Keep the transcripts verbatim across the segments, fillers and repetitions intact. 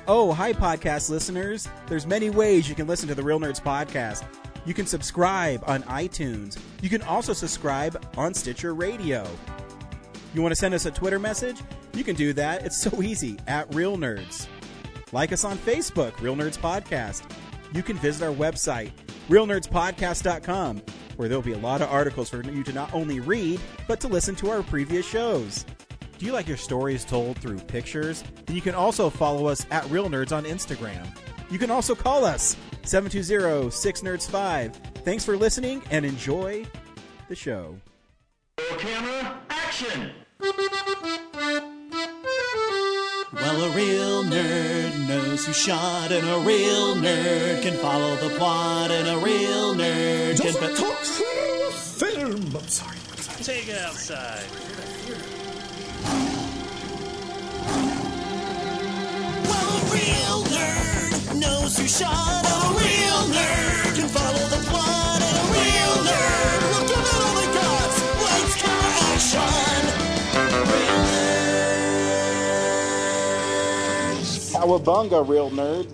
Oh, hi, podcast listeners. There's many ways you can listen to the Real Nerds podcast. You can subscribe on iTunes. You can also subscribe on Stitcher Radio. You want to send us a Twitter message? You can do that. It's so easy, at Real Nerds. Like us on Facebook, Real Nerds Podcast. You can visit our website, real nerds podcast dot com, where there'll be a lot of articles for you to not only read, but to listen to our previous shows. Do you like your stories told through pictures? Then you can also follow us at Real Nerds on Instagram. You can also call us, seven two zero, six nerds five. Thanks for listening and enjoy the show. Camera, action! Well, a real nerd knows who shot, and a real nerd can follow the plot, and a real nerd can... Doesn't talk film! I'm sorry, I'm sorry. Take it outside. Well, a real nerd knows who shot, and a real nerd can follow the plot, and a real nerd will give it all they got. Lights, camera, action! Real nerds! Cowabunga, real nerds.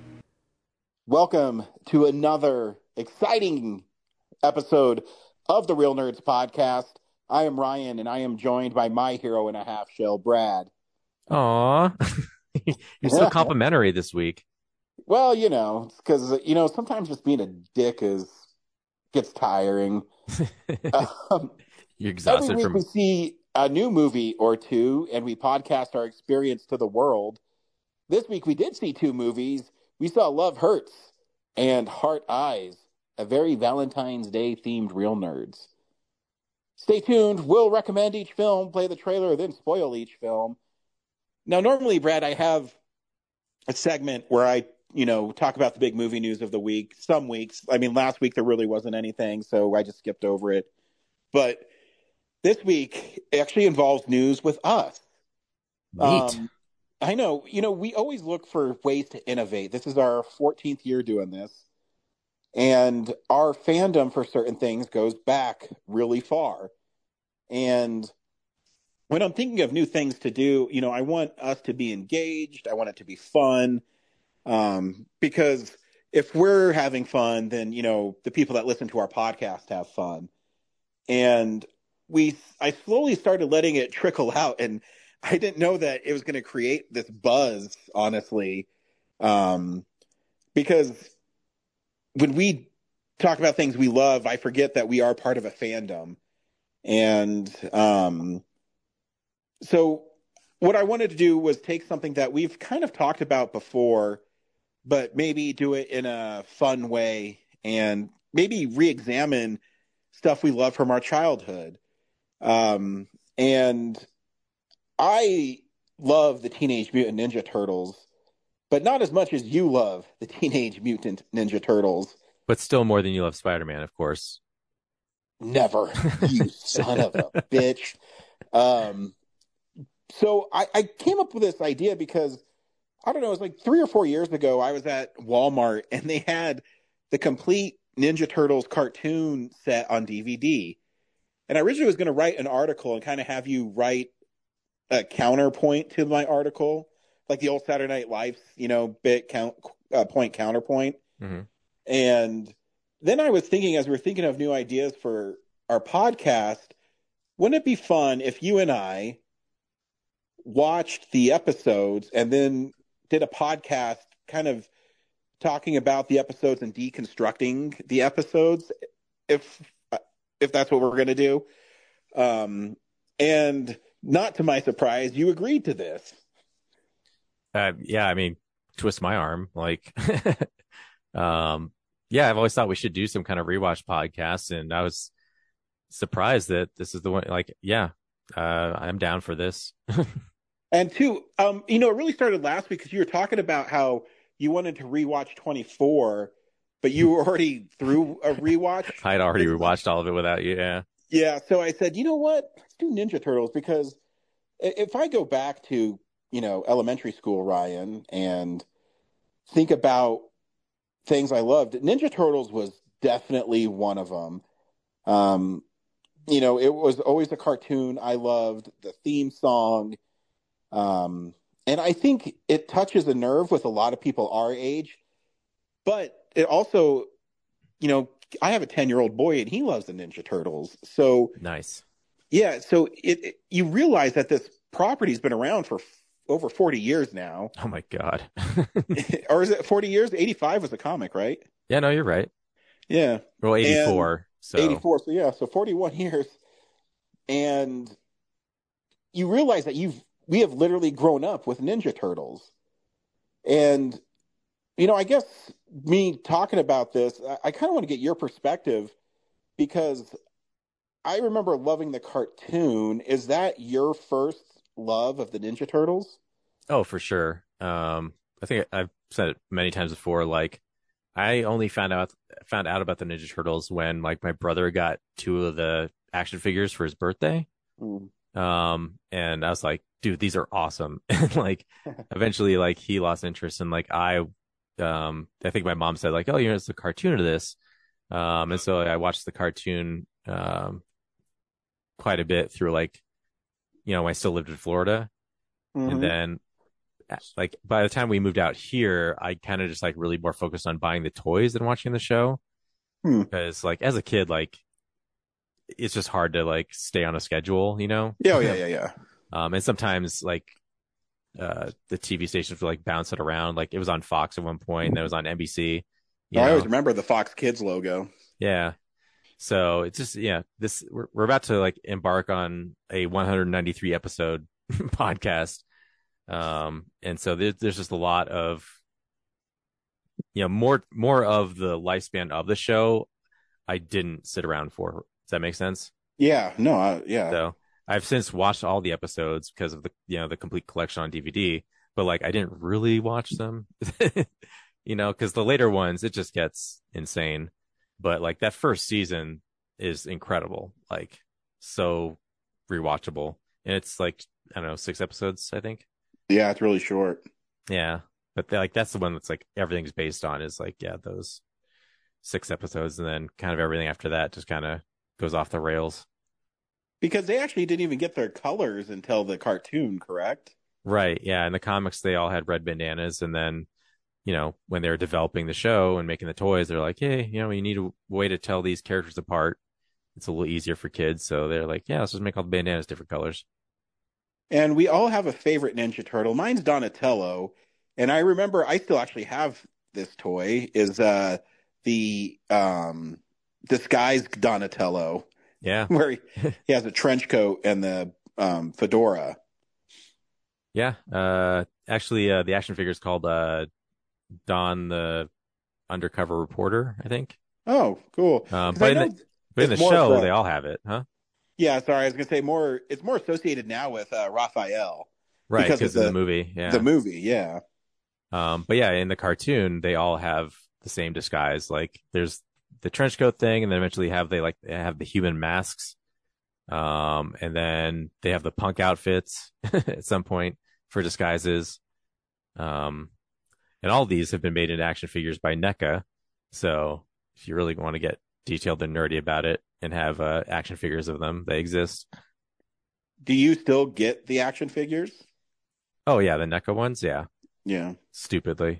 Welcome to another exciting episode of the Real Nerds podcast. I am Ryan, and I am joined by my hero and a half shell, Brad. Aw, you're so complimentary this week. Well, you know, because, you know, sometimes just being a dick is gets tiring. um, You're exhausted every week from... we see a new movie or two, and we podcast our experience to the world. This week we did see two movies. We saw Love Hurts and Heart Eyes, a very Valentine's Day themed Real Nerds. Stay tuned. We'll recommend each film, play the trailer, then spoil each film. Now, normally, Brad, I have a segment where I, you know, talk about the big movie news of the week. Some weeks, I mean, last week there really wasn't anything, so I just skipped over it. But this week it actually involves news with us. Neat. Um, I know, you know, we always look for ways to innovate. This is our fourteenth year doing this. And our fandom for certain things goes back really far. And when I'm thinking of new things to do, you know, I want us to be engaged. I want it to be fun. Um, because if we're having fun, then, you know, the people that listen to our podcast have fun. And we, I slowly started letting it trickle out, and I didn't know that it was going to create this buzz, honestly. Um, because when we talk about things we love, I forget that we are part of a fandom. And um, so what I wanted to do was take something that we've kind of talked about before, but maybe do it in a fun way and maybe re-examine stuff we love from our childhood. Um, and I love the Teenage Mutant Ninja Turtles, but not as much as you love the Teenage Mutant Ninja Turtles. But still more than you love Spider-Man, of course. Never, you son of a bitch. Um, so I, I came up with this idea because, I don't know, it was like three or four years ago, I was at Walmart, and they had the complete Ninja Turtles cartoon set on D V D. And I originally was going to write an article and kind of have you write a counterpoint to my article, like the old Saturday Night Live, you know, bit count uh, point counterpoint. Mm-hmm. And then I was thinking, as we were thinking of new ideas for our podcast, wouldn't it be fun if you and I watched the episodes and then did a podcast kind of talking about the episodes and deconstructing the episodes, if if that's what we're going to do? Um, and not to my surprise, you agreed to this. Uh, yeah, I mean, twist my arm. Like, um, yeah, I've always thought we should do some kind of rewatch podcast, and I was surprised that this is the one. Like, yeah, uh, I'm down for this. And two, um, you know, it really started last week because you were talking about how you wanted to rewatch twenty-four, but you were already through a rewatch. I'd already rewatched all of it without you. Yeah. Yeah. So I said, you know what? Let's do Ninja Turtles, because if I go back to, you know, elementary school, Ryan, and think about things I loved, Ninja Turtles was definitely one of them. Um, you know, it was always a cartoon I loved, the theme song. Um, And I think it touches a nerve with a lot of people our age, but it also, you know, I have a ten-year-old boy and he loves the Ninja Turtles. So, Nice. yeah, so it, it you realize that this property's been around for f- over forty years now. Oh my God. Or is it forty years? eighty-five was the comic, right? Yeah, no, you're right. Yeah. Well, eighty-four. So eighty-four, so yeah, so forty-one years. And you realize that you've we have literally grown up with Ninja Turtles. And you know, I guess me talking about this, I, I kind of want to get your perspective because I remember loving the cartoon. Is that your first love of the Ninja Turtles? Oh, for sure. Um, I think I've said it many times before. Like, I only found out found out about the Ninja Turtles when like my brother got two of the action figures for his birthday. Mm. Um, and I was like, dude, these are awesome. And like, eventually, like he lost interest, and like I, um, I think my mom said like, oh, you know, it's a cartoon of this. Um, and so I watched the cartoon um quite a bit through like, you know, when I still lived in Florida, Mhm. and then like by the time we moved out here, I kind of just like really more focused on buying the toys than watching the show. Hmm. Because like as a kid, like it's just hard to like stay on a schedule, you know? Yeah, oh, yeah, yeah, yeah. Um, and sometimes like uh the T V stations would like bounce it around. Like it was on Fox at one point, and then it was on N B C. You No, I know? always remember the Fox Kids logo. Yeah. So it's just yeah, this we're we're about to like embark on a one hundred ninety-three episode podcast. Um, and so there, there's just a lot of, you know, more more of the lifespan of the show I didn't sit around for. Does that make sense? Yeah, no, I, yeah. So I've since watched all the episodes because of the, you know, the complete collection on D V D, but like I didn't really watch them, you know, because the later ones, it just gets insane. But like that first season is incredible, like so rewatchable. And it's like, I don't know, six episodes, I think. Yeah, it's really short. Yeah. But like that's the one that's like everything's based on is like, yeah, those six episodes, and then kind of everything after that just kind of goes off the rails. Because they actually didn't even get their colors until the cartoon, correct? Right. Yeah. In the comics, they all had red bandanas. And then, you know, when they were developing the show and making the toys, they're like, hey, you know, we need a way to tell these characters apart. It's a little easier for kids. So they're like, yeah, let's just make all the bandanas different colors. And we all have a favorite Ninja Turtle. Mine's Donatello. And I remember I still actually have this toy, is uh, the um, disguised Donatello, Yeah. where he, he has a trench coat and the um, fedora. Yeah. Uh, actually, uh, the action figure is called uh, Don the Undercover Reporter, I think. Oh, cool. Um, 'Cause but I in know the, but in the it's more show, for- they all have it, huh? Yeah, sorry, I was going to say more. It's more associated now with uh, Raphael. Right. Because Because of of the the- movie. Yeah. The movie, yeah. Um, but yeah, in the cartoon, they all have the same disguise. Like there's the trench coat thing, and then eventually have they like they have the human masks. Um, and then they have the punk outfits at some point for disguises. Um, and all these have been made into action figures by NECA. So if you really want to get detailed and nerdy about it and have uh, action figures of them, they exist. Do you still get the action figures? Oh yeah, the NECA ones, yeah, Yeah. stupidly.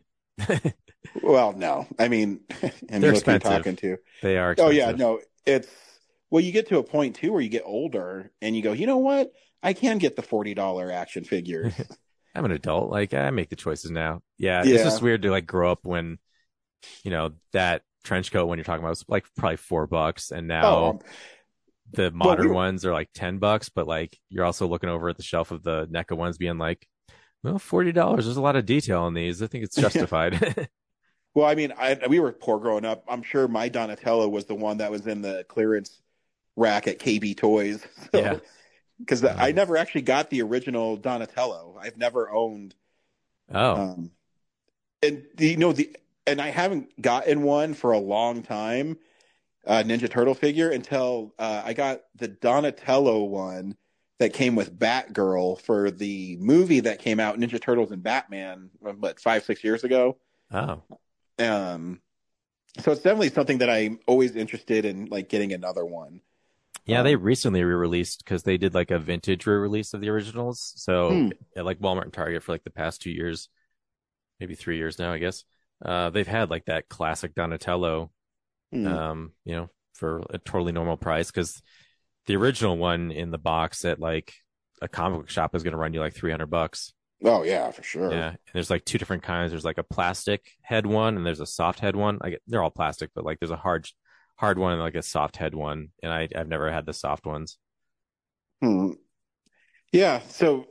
Well, no. I mean, and They're look who you're expensive. talking to. They are Oh expensive. yeah, no. It's well, you get to a point too where you get older and you go, you know what? I can get the forty dollar action figures. I'm an adult. Like I make the choices now. Yeah, Yeah. it's just weird to like grow up when, you know, that trench coat when you're talking about was like probably four bucks, and now Oh, the modern we were- ones are like ten bucks. But like you're also looking over at the shelf of the NECA ones, being like, well, forty dollars. There's a lot of detail in these. I think it's justified. well, I mean, I we were poor growing up. I'm sure my Donatello was the one that was in the clearance rack at K B Toys. So, Yeah. Because I never actually got the original Donatello. I've never owned. Oh, Um, and the, you know the and I haven't gotten one for a long time, uh, Ninja Turtle figure until uh, I got the Donatello one that came with Batgirl for the movie that came out, Ninja Turtles and Batman, what five six years ago. oh, Um, so it's definitely something that I'm always interested in, like getting another one. Yeah, Um, they recently re-released because they did like a vintage re-release of the originals. So Hmm. at like Walmart and Target for like the past two years, maybe three years now, I guess. Uh, they've had like that classic Donatello, hmm. um, you know, for a totally normal price because the original one in the box at like a comic book shop is going to run you like three hundred bucks. Oh yeah, for sure. Yeah, and there's like two different kinds. There's like a plastic head one, and there's a soft head one. I get they're all plastic, but like there's a hard, hard one and like a soft head one. And I I've never had the soft ones. Hmm. Yeah. So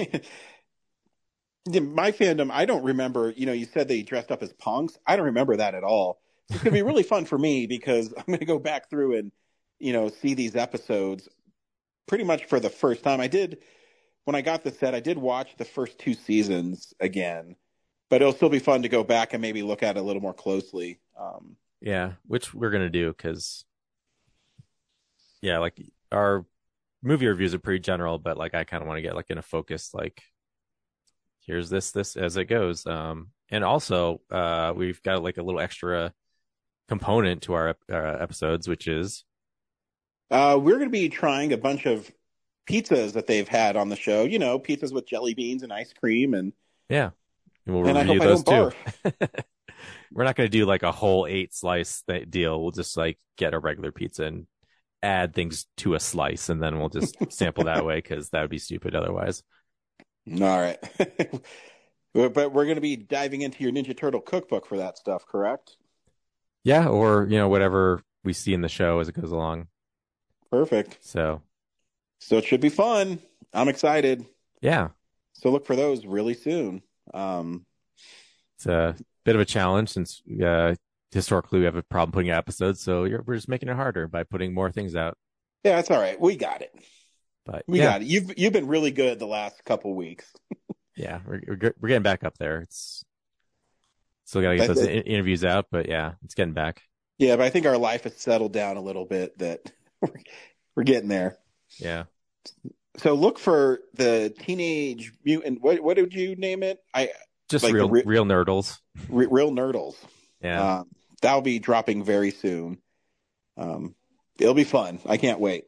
yeah, my fandom, I don't remember. You know, you said they dressed up as punks. I don't remember that at all. So it's gonna be really fun for me because I'm gonna go back through and you know see these episodes pretty much for the first time. I did when I got the set. I did watch the first two seasons again, but it'll still be fun to go back and maybe look at it a little more closely. Um, Yeah, which we're gonna do because yeah, like our movie reviews are pretty general, but like I kind of want to get like in a focus. Like here's this this as it goes. Um, and also uh, we've got like a little extra component to our uh, episodes, which is uh, we're going to be trying a bunch of pizzas that they've had on the show. You know, pizzas with jelly beans and ice cream, and yeah, and we'll and I review hope I those don't too. barf. We're not going to do like a whole eight slice th- deal. We'll just like get a regular pizza and add things to a slice, and then we'll just sample that way because that would be stupid otherwise. All right. But we're going to be diving into your Ninja Turtle cookbook for that stuff, correct? Yeah, or you know whatever we see in the show as it goes along. Perfect. So So it should be fun. I'm excited. yeah, So look for those really soon. Um, it's a bit of a challenge since uh, historically we have a problem putting out episodes, so you're, we're just making it harder by putting more things out. yeah, that's all right. We got it. But We yeah, got it. You've you've been really good the last couple weeks. yeah, we're, we're get- we're getting back up there. It's still got to get That's those it. in- interviews out, but yeah, it's getting back. Yeah, but I think our life has settled down a little bit. That we're, we're getting there. Yeah, So look for the Teenage Mutant. What what did you name it? I just Like the real re- real nerdles. Re- Real Nerdles. Yeah, Um, that'll be dropping very soon. Um, it'll be fun. I can't wait.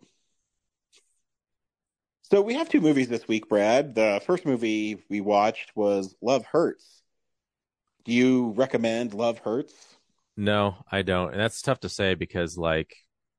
So we have two movies this week, Brad. The first movie we watched was Love Hurts. Do you recommend Love Hurts? no, I don't, and that's tough to say because like.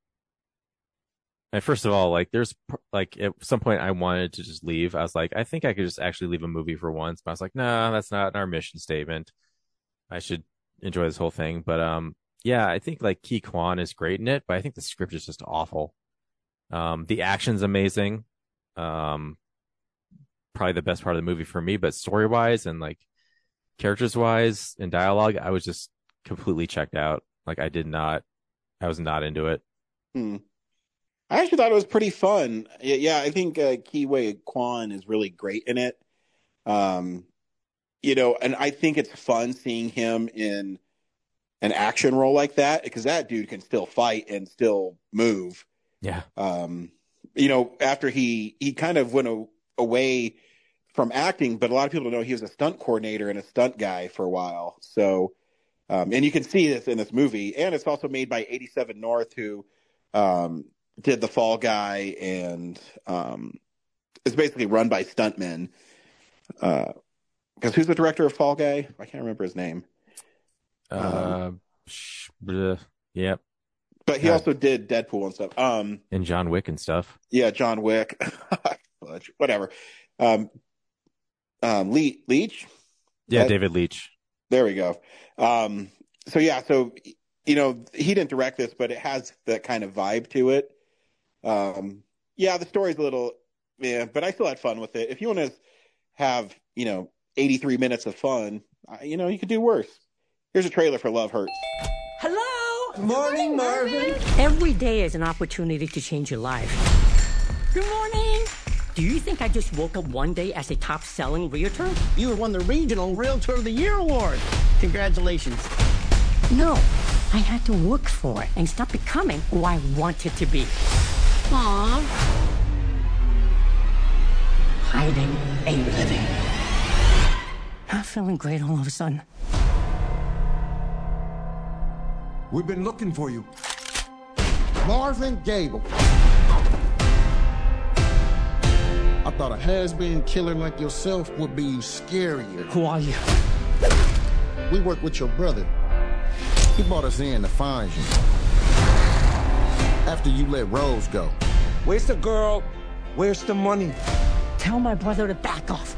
And first of all, like there's pr- like at some point I wanted to just leave. I was like, I think I could just actually leave a movie for once. But I was like, no, that's not our mission statement. I should enjoy this whole thing. But um, yeah, I think like Ki Kwan is great in it, but I think the script is just awful. Um, the action's amazing. Um, probably the best part of the movie for me, but story wise and like characters wise and dialogue, I was just completely checked out. Like I did not, I was not into it. Hmm. I actually thought it was pretty fun. Yeah, yeah, I think uh, Ki Kwan is really great in it. Um, you know, and I think it's fun seeing him in an action role like that because that dude can still fight and still move. Yeah. Um, you know, after he he kind of went a, away from acting, but a lot of people don't know he was a stunt coordinator and a stunt guy for a while. So, um, and you can see this in this movie, and it's also made by eighty-seven North, who um, did The Fall Guy, and um, it's basically run by stuntmen. Because uh, who's the director of Fall Guy? I can't remember his name. Uh, sh- bleh, yep. But he Yeah. also did Deadpool and stuff. Um, And John Wick and stuff. yeah, John Wick, Fudge, whatever. Um, um, Le- Leach. Yeah, That- David Leitch. There we go. Um, so yeah, so you know, he didn't direct this, but it has that kind of vibe to it. Um, yeah, the story's a little, yeah, but I still had fun with it. If you want to have, you know, eighty-three minutes of fun, I- you know, you could do worse. Here's a trailer for Love Hurts. Hello? Morning, Marvin. Every day is an opportunity to change your life. Good morning. Do you think I just woke up one day as a top-selling realtor? You won the Regional Realtor of the Year award. Congratulations. No. I had to work for it and stop becoming who I wanted to be. Aww. Hiding ain't living. Not feeling great all of a sudden. We've been looking for you. Marvin Gable. I thought a has-been killer like yourself would be scarier. Who are you? We work with your brother. He brought us in to find you. After you let Rose go. Where's the girl? Where's the money? Tell my brother to back off.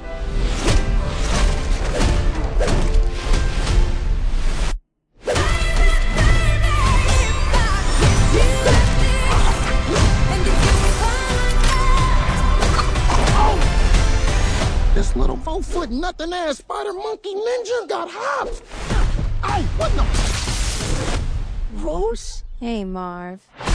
This little four-foot nothing-ass spider monkey ninja got hopped. Ow, what the? Rose? Hey, Marv.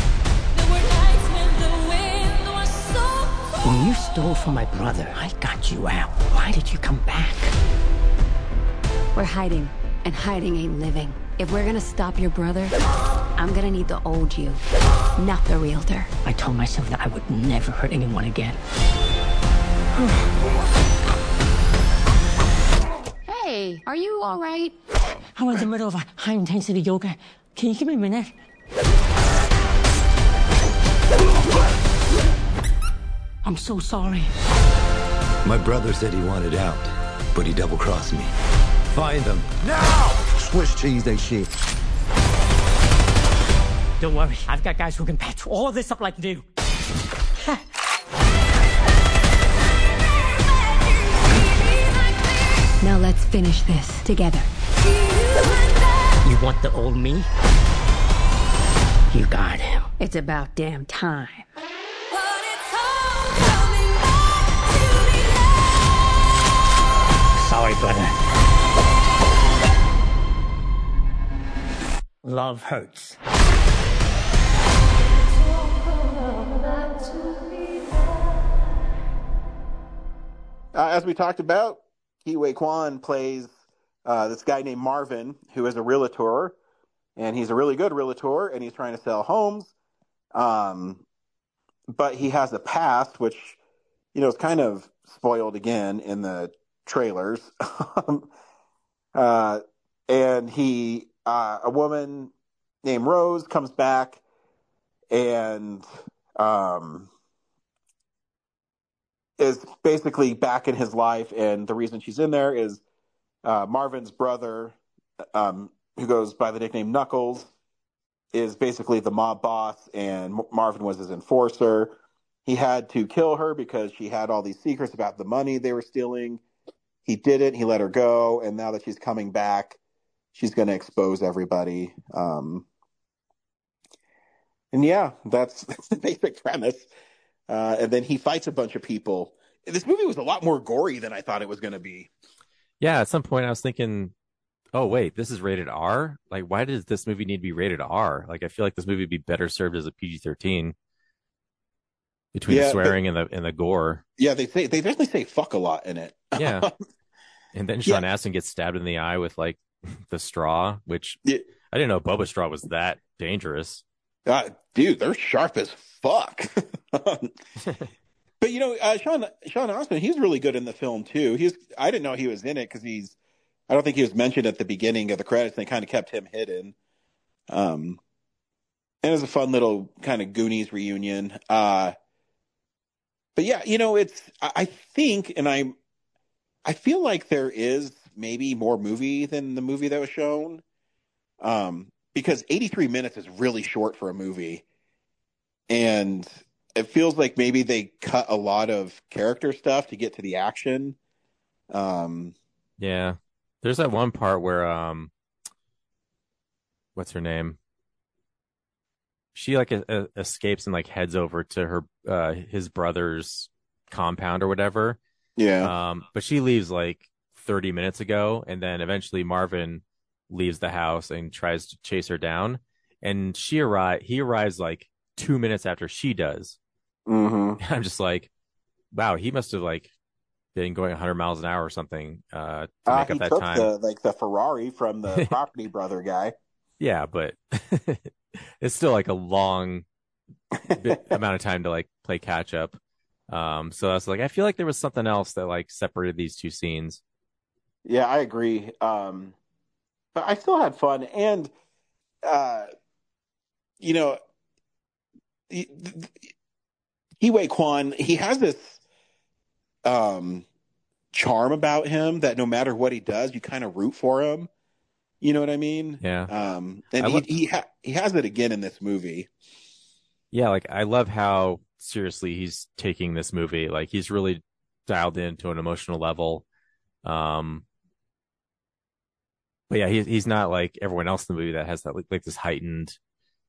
When you stole from my brother, I got you out. Why did you come back? We're hiding, and hiding ain't living. If we're gonna stop your brother, I'm gonna need the old you, not the realtor. I told myself that I would never hurt anyone again. Hey, are you all right? I'm in the middle of a high-intensity yoga. Can you give me a minute? I'm so sorry. My brother said he wanted out, but he double-crossed me. Find them. Now! Swiss cheese, they shit. Don't worry, I've got guys who can patch all this up like new. Now let's finish this together. You want the old me? You got him. It's about damn time. Sorry, brother. Love hurts. Uh, as we talked about, Ke Huy Quan plays uh, this guy named Marvin, who is a realtor, and he's a really good realtor, and he's trying to sell homes. Um, but he has a past, which, you know, is kind of spoiled again in the trailers. uh, and he, uh, a woman named Rose comes back and um, is basically back in his life. And the reason she's in there is uh, Marvin's brother, um, who goes by the nickname Knuckles, is basically the mob boss, and Marvin was his enforcer. He had to kill her because she had all these secrets about the money they were stealing. He didn't. He let her go, and now that she's coming back, she's going to expose everybody. Um, and yeah, that's, that's the basic premise. Uh, and then he fights a bunch of people. This movie was a lot more gory than I thought it was going to be. Yeah, at some point I was thinking, oh, wait, this is rated R? Like, why does this movie need to be rated R? Like, I feel like this movie would be better served as a P G thirteen between Yeah, the swearing and the and the gore. Yeah, they say they definitely say fuck a lot in it. Yeah. And then Sean Yeah. Astin gets stabbed in the eye with, like, the straw, which Yeah. I didn't know Boba straw was that dangerous. Uh, dude, they're sharp as fuck. But you know, uh, Sean Sean Astin, he's really good in the film too. He's I didn't know he was in it because he's I don't think he was mentioned at the beginning of the credits. And they kind of kept him hidden. Um, and it was a fun little kind of Goonies reunion. Uh, but yeah, you know, it's I, I think, and I I feel like there is maybe more movie than the movie that was shown. Um, because eighty-three minutes is really short for a movie. And it feels like maybe they cut a lot of character stuff to get to the action. Um, Yeah. There's that one part where, um, what's her name? She like a, a, escapes and like heads over to her, uh, his brother's compound or whatever. yeah. Um, but she leaves like thirty minutes ago, and then eventually Marvin leaves the house and tries to chase her down. And she arrive, he arrives like two minutes after she does. Mm-hmm. I'm just like, wow, he must have like been going one hundred miles an hour or something uh, to Uh, make he up that took time. the like the Ferrari from the property brother guy. Yeah, but it's still like a long bit, amount of time to like play catch up. Um, so I was like, I feel like there was something else that like separated these two scenes. Yeah, I agree. Um, but I still had fun, and uh, you know, Ke Huy Quan, he has this um, charm about him that no matter what he does, you kind of root for him. You know what I mean? Yeah. Um, and I he lo- he ha- he has it again in this movie. Yeah, like I love how seriously he's taking this movie. Like he's really dialed into an emotional level. Um, but yeah, he, he's not like everyone else in the movie that has that like, like this heightened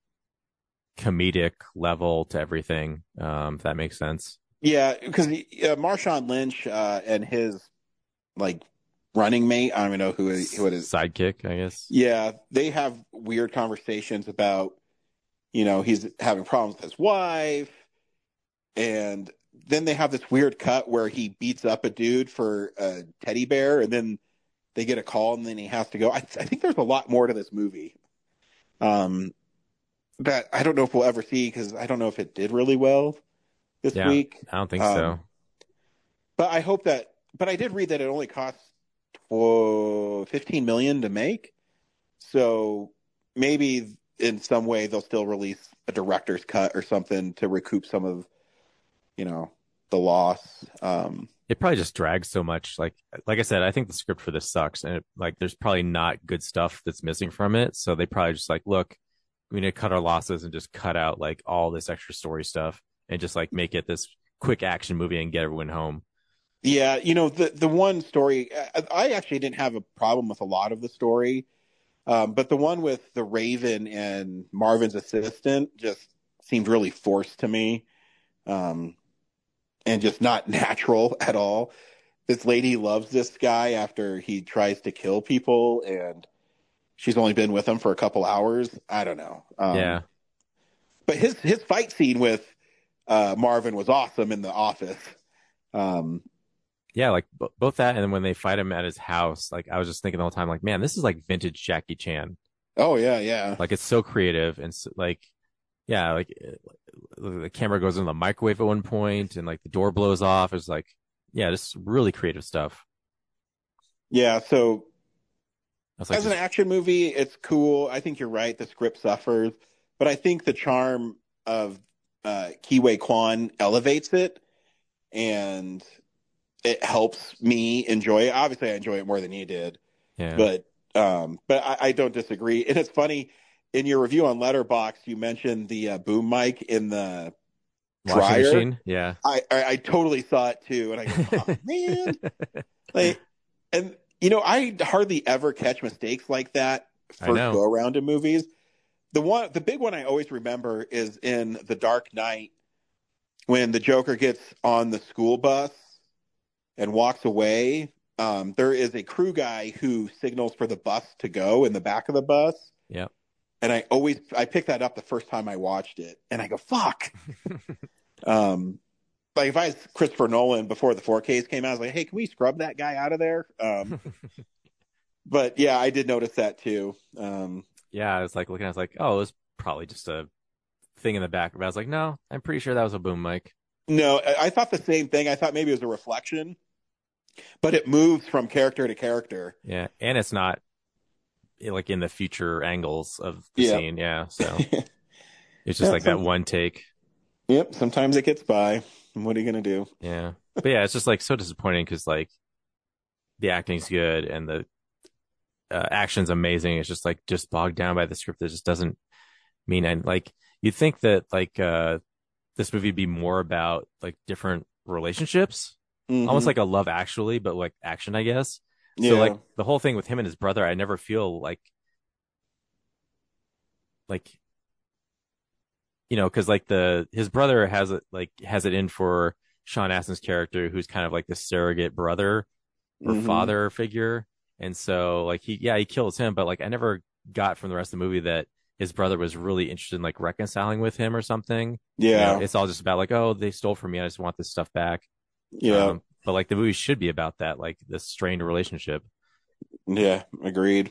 comedic level to everything. Um, if that makes sense. Yeah, because uh, Marshawn Lynch uh, and his like running mate, I don't even know who it, who it is. Sidekick, I guess. Yeah, they have weird conversations about, you know, he's having problems with his wife, and then they have this weird cut where he beats up a dude for a teddy bear, and then they get a call, and then he has to go. I, I think there's a lot more to this movie um, that I don't know if we'll ever see, because I don't know if it did really well this Yeah, week. I don't think Um, so. But I hope that. But I did read that it only costs oh, fifteen million to make. So maybe in some way they'll still release a director's cut or something to recoup some of, you know, the loss. Um, It probably just drags so much. Like, like I said, I think the script for this sucks, and it, like, there's probably not good stuff that's missing from it. So they probably just like, look, we need to cut our losses and just cut out like all this extra story stuff and just like make it this quick action movie and get everyone home. yeah, you know, the the one story, I, I actually didn't have a problem with a lot of the story, um, but the one with the Raven and Marvin's assistant just seemed really forced to me. Um, and just not natural at all. This lady loves this guy after he tries to kill people, and she's only been with him for a couple hours. I don't know. Um, Yeah. But his his fight scene with uh, Marvin was awesome in the office. Um, Yeah, like b- both that and then when they fight him at his house, like I was just thinking the whole time, like, man, this is like vintage Jackie Chan. oh yeah, yeah. Like it's so creative and so, like, yeah, like uh, the camera goes into the microwave at one point and like the door blows off. It's like, yeah, just really creative stuff. Yeah, so That's like as an just- action movie, it's cool. I think you're right. The script suffers, but I think the charm of uh, Kiwi Kwan elevates it, and it helps me enjoy it. Obviously, I enjoy it more than you did, yeah, but um, but I, I don't disagree. And it's funny, in your review on Letterboxd, you mentioned the uh, boom mic in the washing dryer. machine. Yeah, I, I I totally saw it too, and I go, oh, man, like, and you know, I hardly ever catch mistakes like that I first know. go around in movies. The one, the big one I always remember is in The Dark Knight when the Joker gets on the school bus and walks away. Um, there is a crew guy who signals for the bus to go in the back of the bus. Yep. And I always, I picked that up the first time I watched it, and I go, fuck. um, like if I was Christopher Nolan before the four Ks came out, I was like, hey, can we scrub that guy out of there? Um, but yeah, I did notice that too. Um, Yeah, I was like looking, I was like, oh, it was probably just a thing in the back. But I was like, no, I'm pretty sure that was a boom mic. no, I, I thought the same thing. I thought maybe it was a reflection, but it moves from character to character. Yeah, and it's not eh, like in the future angles of the Yeah. scene. Yeah, so it's just Yeah, like some- that one take. Yep, sometimes it gets by. What are you going to do? Yeah, but yeah, it's just like so disappointing because like the acting's good and the uh, action's amazing. It's just like just bogged down by the script that just doesn't mean and like you'd think that like uh this movie would be more about like different relationships, Mhm. almost like a Love Actually, but like action, I guess. Yeah. So like the whole thing with him and his brother, I never feel like like you know, because like the his brother has it like has it in for Sean Astin's character, who's kind of like the surrogate brother or Mhm. father figure, and so like he yeah he kills him, but like I never got from the rest of the movie that his brother was really interested in like reconciling with him or something. You Yeah. know, it's all just about like, oh, they stole from me, I just want this stuff back. Yeah. Um, but like the movie should be about that, like this strained relationship. Yeah. Agreed.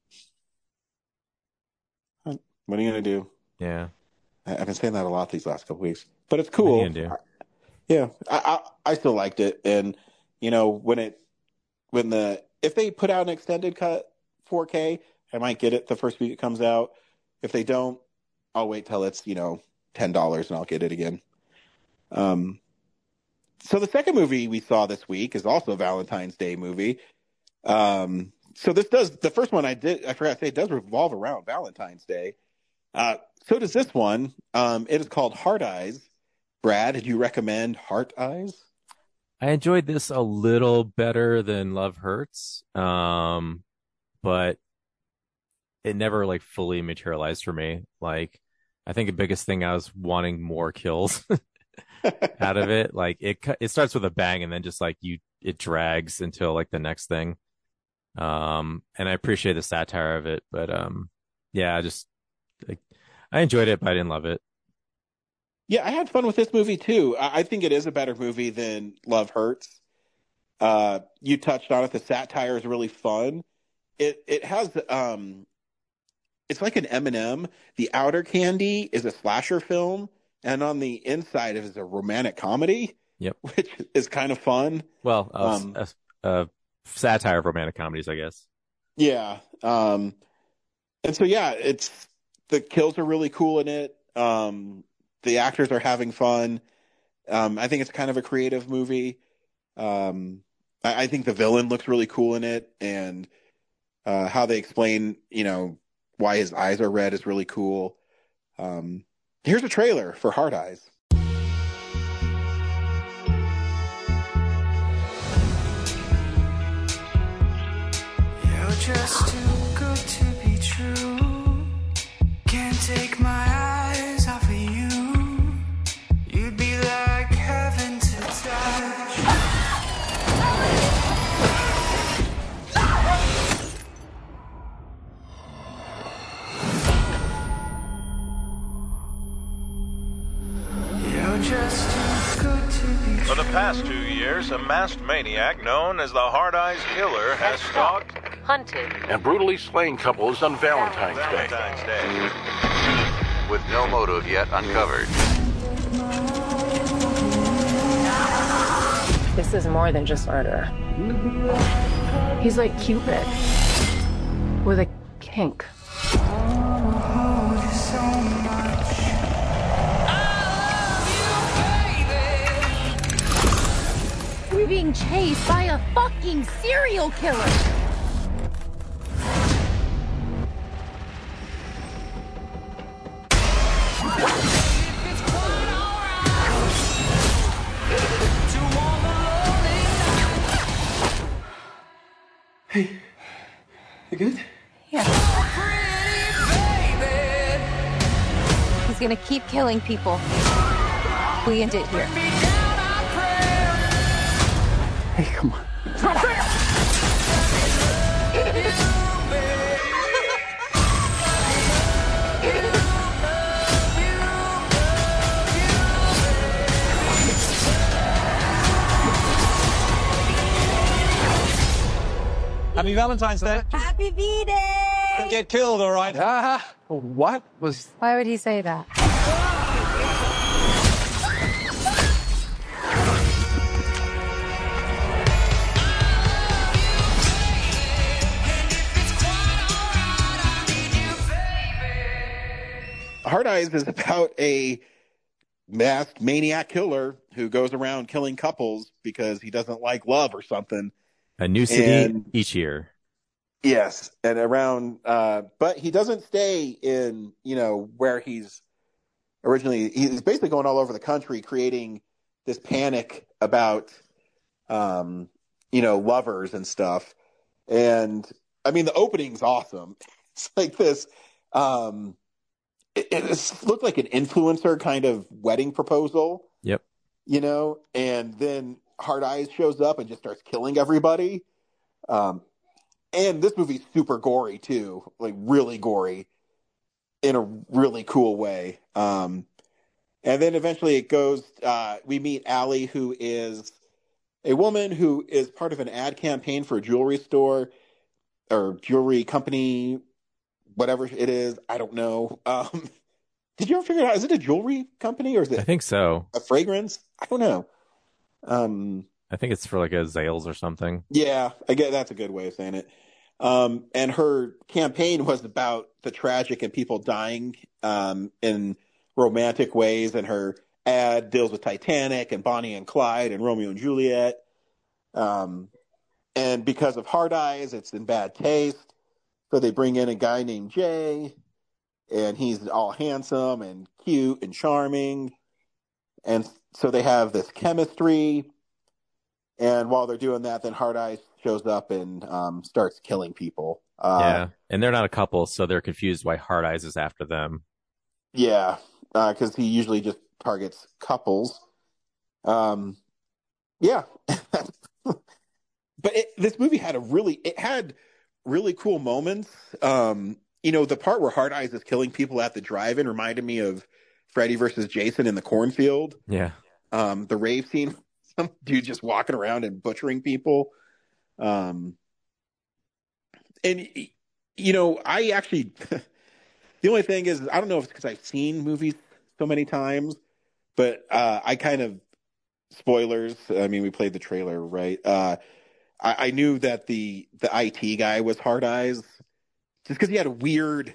What are you going to do? Yeah. I- I've been saying that a lot these last couple weeks, but it's What are cool. you gonna do? Yeah, I, I I still liked it, and you know when it when the if they put out an extended cut four K, I might get it the first week it comes out. If they don't, I'll wait till it's you know ten dollars and I'll get it again. Um, so the second movie we saw this week is also a Valentine's Day movie. Um, so this does, the first one I did, I forgot to say, it does revolve around Valentine's Day. Uh, so does this one. Um, it is called Heart Eyes. Brad, did you recommend Heart Eyes? I enjoyed this a little better than Love Hurts, um, but it never like fully materialized for me. Like, I think the biggest thing I was wanting more kills out of it. Like it, it starts with a bang and then just like you, it drags until like the next thing. Um, and I appreciate the satire of it, but um, yeah, I just like, I enjoyed it, but I didn't love it. Yeah, I had fun with this movie too. I, I think it is a better movie than Love Hurts. Uh, you touched on it. The satire is really fun. It it has um, it's like an M and M. The outer candy is a slasher film, and on the inside is a romantic comedy. Yep, which is kind of fun. Well, uh, um, a, a satire of romantic comedies, I guess. Yeah, um, and so yeah, it's the kills are really cool in it. Um, the actors are having fun. Um, I think it's kind of a creative movie. Um, I, I think the villain looks really cool in it, and uh, how they explain, you know, why his eyes are red is really cool. Um, here's a trailer for Heart Eyes. You're just too good to be true. Can't take my eyes off of you. You'd be like heaven to touch. You're just too good to be true. For the past two years, a masked maniac known as the Heart Eyes Killer has stalked, hunted, and brutally slain couples on Valentine's, Valentine's Day. Day. With no motive yet uncovered. This is more than just murder. He's like Cupid with a kink. We're being chased by a fucking serial killer. Hey, you good? Yeah. He's gonna keep killing people. We end it here. Hey, come on. Happy Valentine's Day. Happy V-Day! Get killed, all right? Ah, what was... Why would he say that? Heart Eyes is about a masked maniac killer who goes around killing couples because he doesn't like love or something. A new city and, each year. Yes, and around, uh, but he doesn't stay in, you know, where he's originally. He's basically going all over the country, creating this panic about, um, you know, lovers and stuff. And I mean, the opening's awesome. It's like this. Um, it, it looked like an influencer kind of wedding proposal. Yep. You know, and then Heart Eyes shows up and just starts killing everybody. Um, and this movie's super gory too, like really gory in a really cool way. Um, and then eventually it goes, uh, we meet Allie, who is a woman who is part of an ad campaign for a jewelry store or jewelry company, whatever it is. I don't know. Um, did you ever figure out, is it a jewelry company or is it I think so. a fragrance? I don't know. Um, I think it's for like a Zales or something. Yeah, I get that's a good way of saying it. Um, and her campaign was about the tragic and people dying um, in romantic ways, and her ad deals with Titanic and Bonnie and Clyde and Romeo and Juliet. Um, and because of Hard Eyes, it's in bad taste. So they bring in a guy named Jay, and he's all handsome and cute and charming. And so they have this chemistry. And while they're doing that, then Hard Eyes shows up and um, starts killing people. Uh, yeah, and they're not a couple, so they're confused why Hard Eyes is after them. Yeah, because uh, he usually just targets couples. Um, yeah. But it, this movie had a really, it had really cool moments. Um, you know, the part where Hard Eyes is killing people at the drive-in reminded me of Freddy versus Jason in the cornfield. Yeah. Um, the rave scene, some dude just walking around and butchering people. Um, and, you know, I actually, the only thing is, I don't know if it's because I've seen movies so many times, but uh, I kind of, spoilers, I mean, we played the trailer, right? Uh, I, I knew that the the I T guy was Hard Eyes just because he had a weird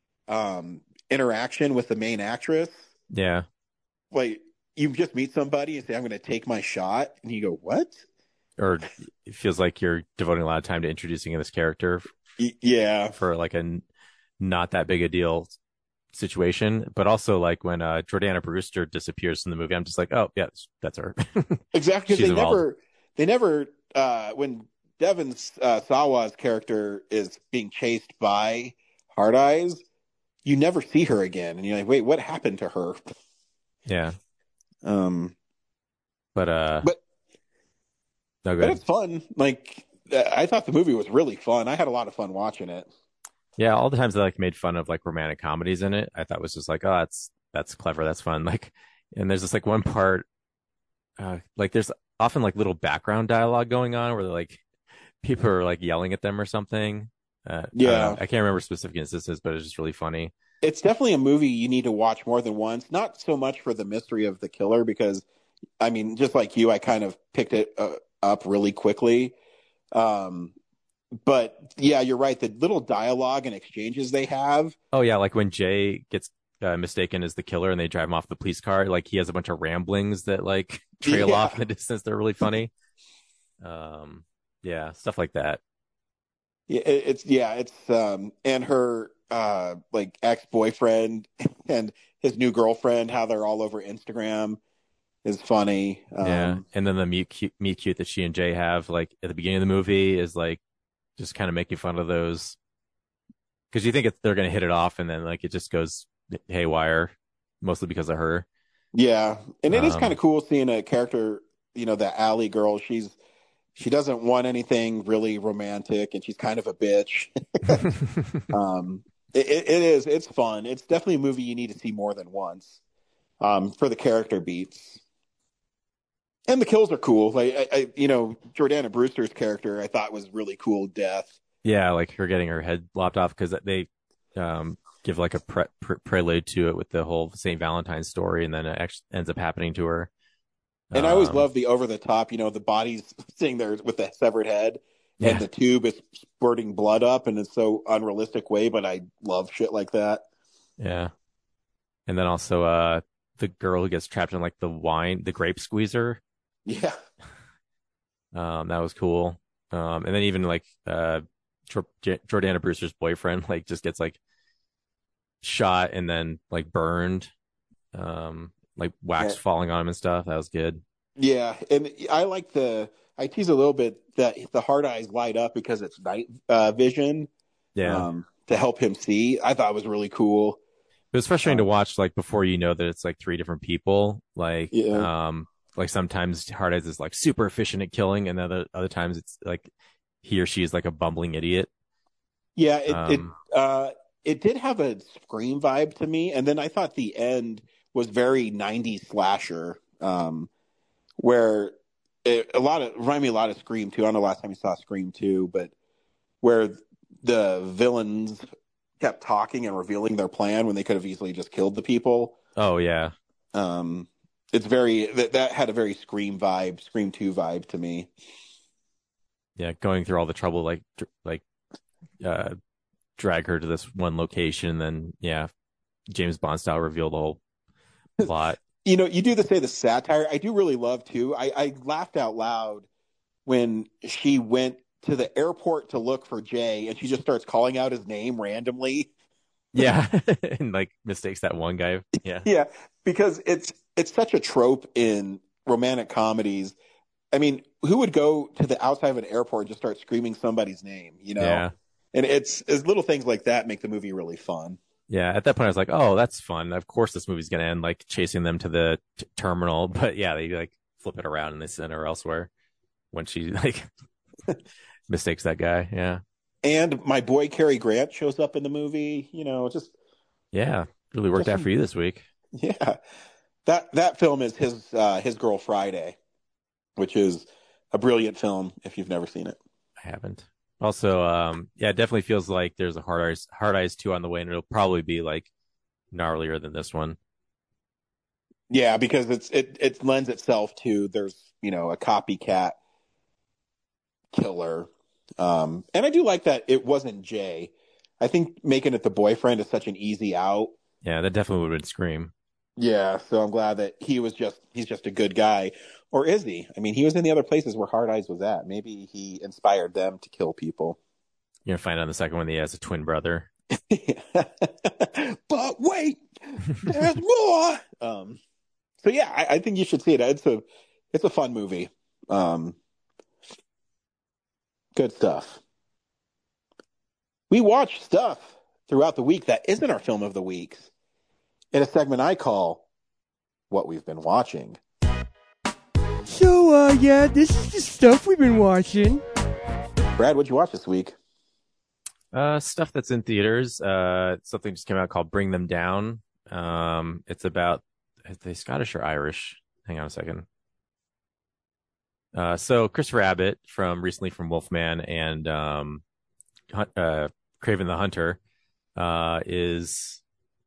um, interaction with the main actress. Yeah. Like, you just meet somebody and say, I'm going to take my shot. And you go, what? Or it feels like you're devoting a lot of time to introducing this character. Y- yeah. For like a n- not that big a deal situation. But also, like, when uh, Jordana Brewster disappears from the movie, I'm just like, oh, yeah, that's her. Exactly. Because She's they involved. never, they never, uh, when Devon uh, Sawa's character is being chased by Hard Eyes, you never see her again. And you're like, wait, what happened to her? Yeah. Um, but, uh, but, no, go but ahead. it's fun. Like, I thought the movie was really fun. I had a lot of fun watching it. Yeah, all the times I like made fun of like romantic comedies in it, I thought was just like, oh, that's that's clever, that's fun. Like, and there's just like one part, uh, like there's often like little background dialogue going on where like people are like yelling at them or something. Uh, Yeah. I, I can't remember specific instances, but it's just really funny. It's definitely a movie you need to watch more than once. Not so much for the mystery of the killer, because, I mean, just like you, I kind of picked it uh, up really quickly. Um, but yeah, you're right. The little dialogue and exchanges they have. Oh yeah, like when Jay gets uh, mistaken as the killer and they drive him off the police car, like he has a bunch of ramblings that like trail Yeah. off in the distance. They're really funny. Um, yeah, stuff like that. Yeah, it, it's yeah, it's um, and her uh, like ex-boyfriend and his new girlfriend, how they're all over Instagram, is funny. Um, Yeah, and then the meet cute, meet cute that she and Jay have, like at the beginning of the movie, is like just kind of making fun of those because you think it's, they're gonna hit it off, and then like it just goes haywire, mostly because of her. Yeah, and it is Um, kind of cool seeing a character, you know, that Allie girl. She's she doesn't want anything really romantic, and she's kind of a bitch. um, it, it, it is. It's fun. It's definitely a movie you need to see more than once. Um, for the character beats, and the kills are cool. Like I, I, you know, Jordana Brewster's character, I thought was really cool. Death. Yeah, like her getting her head lopped off because they um, give like a pre- pre- prelude to it with the whole Saint Valentine's story, and then it actually ends up happening to her. And I always Um, love the over the top, you know, the body's sitting there with the severed head Yeah. and the tube is spurting blood up in a so unrealistic way, but I love shit like that. Yeah. And then also uh the girl who gets trapped in like the wine, the grape squeezer. Yeah. Um that was cool. Um and then even like uh Jor- J- Jordana Brewster's boyfriend like just gets like shot and then like burned. Um like wax Yeah. falling on him and stuff. That was good. Yeah. And I like the, I tease a little bit that the hard eyes light up because it's night uh, vision. Yeah. Um, to help him see. I thought it was really cool. It was frustrating to watch like before you know that it's like three different people. Like Yeah. um like sometimes Hard Eyes is like super efficient at killing and other other times it's like he or she is like a bumbling idiot. Yeah. It, Um, it, uh, it did have a Scream vibe to me. And then I thought the end was very nineties slasher, um, where it, a lot of remind me a lot of Scream two. I don't know the last time you saw Scream two, but where the villains kept talking and revealing their plan when they could have easily just killed the people. Oh yeah. Um, it's very that that had a very Scream vibe, Scream two vibe to me. Yeah, going through all the trouble like dr- like uh drag her to this one location and then yeah, James Bond style reveal the whole plot. You know, you do the say the satire. I do really love too. I, I laughed out loud when she went to the airport to look for Jay, and she just starts calling out his name randomly. Yeah, and like mistakes that one guy. Yeah, Yeah, because it's it's such a trope in romantic comedies. I mean, who would go to the outside of an airport and just start screaming somebody's name? You know, yeah, and it's, it's little things like that make the movie really fun. yeah. At that point, I was like, "Oh, that's fun. Of course, this movie's gonna end like chasing them to the t- terminal." But yeah, they like flip it around and they send her elsewhere when she like mistakes that guy. Yeah, And my boy Cary Grant shows up in the movie. You know, just yeah, really worked Just- out for you this week. yeah, that that film is his uh, his Girl Friday, which is a brilliant film if you've never seen it. I haven't. Also, um, yeah, it definitely feels like there's a Hard Eyes Hard Eyes two on the way, and it'll probably be like gnarlier than this one. Yeah, because it's it it lends itself to there's you know a copycat killer, um, and I do like that it wasn't Jay. I think making it the boyfriend is such an easy out. Yeah, that definitely would have been Scream. Yeah, so I'm glad that he was just he's just a good guy, or is he? I mean, he was in the other places where Hard Eyes was at. Maybe he inspired them to kill people. You're gonna find out in the second one that he has a twin brother. But wait, there's more. Um, so yeah, I, I think you should see it. It's a it's a fun movie. Um, good stuff. We watch stuff throughout the week that isn't our film of the weeks in a segment I call "What We've Been Watching." So, uh, yeah, this is the stuff we've been watching. Brad, what'd you watch this week? Uh, stuff that's in theaters. Uh, something just came out called Bring Them Down. Um, it's about, are they Scottish or Irish? Hang on a second. Uh, so Christopher Abbott from recently from Wolfman and, um, Hunt- uh, Craven the Hunter, uh, is,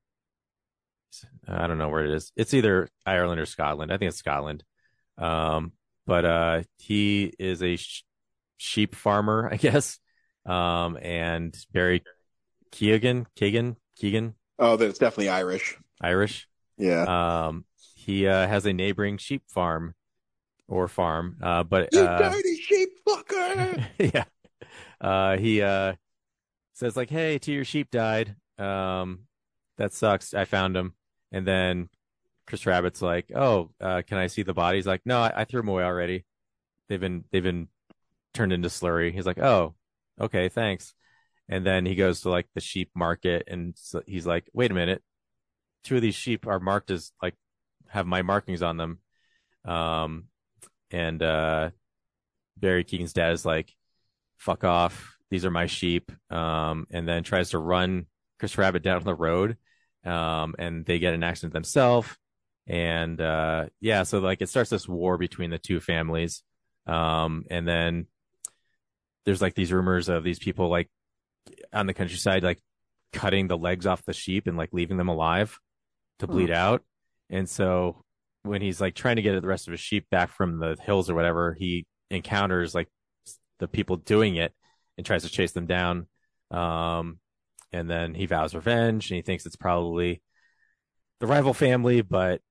I don't know where it is. It's either Ireland or Scotland. I think it's Scotland. Um, but, uh, he is a sh- sheep farmer, I guess. Um, and Barry Keoghan, Keegan, Keegan, Oh, that's definitely Irish. Irish. Yeah. Um, he, uh, has a neighboring sheep farm or farm, uh, but, You uh, dirty sheep fucker! yeah. Uh, he, uh, says like, "Hey, two of your sheep died. Um, that sucks. I found them." And then Chris Rabbit's like, "Oh, uh, can I see the bodies?" Like, "No, I, I threw them away already. They've been, they've been turned into slurry." He's like, "Oh, okay, thanks." And then he goes to like the sheep market and so he's like, "Wait a minute. Two of these sheep are marked as like, have my markings on them." Um, and, uh, Barry Keegan's dad is like, "Fuck off. These are my sheep." Um, and then tries to run Chris Rabbit down the road. Um, and they get in an accident themselves. And, uh, yeah, so like it starts this war between the two families. Um, and then there's like these rumors of these people like on the countryside, like cutting the legs off the sheep and like leaving them alive to bleed Hmm. out. And so when he's like trying to get the rest of his sheep back from the hills or whatever, he encounters like the people doing it and tries to chase them down. Um, and then he vows revenge and he thinks it's probably the rival family, but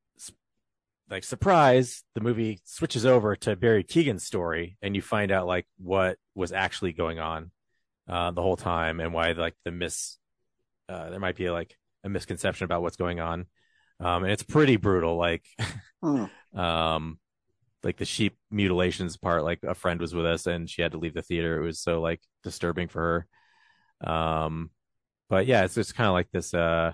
like surprise, the movie switches over to Barry Keegan's story and you find out like what was actually going on, uh, the whole time and why like the mis, uh, there might be like a misconception about what's going on. Um, and it's pretty brutal. Like, Hmm. um, like the sheep mutilations part, like a friend was with us and she had to leave the theater. It was so like disturbing for her. Um, but yeah, it's just kind of like this, uh,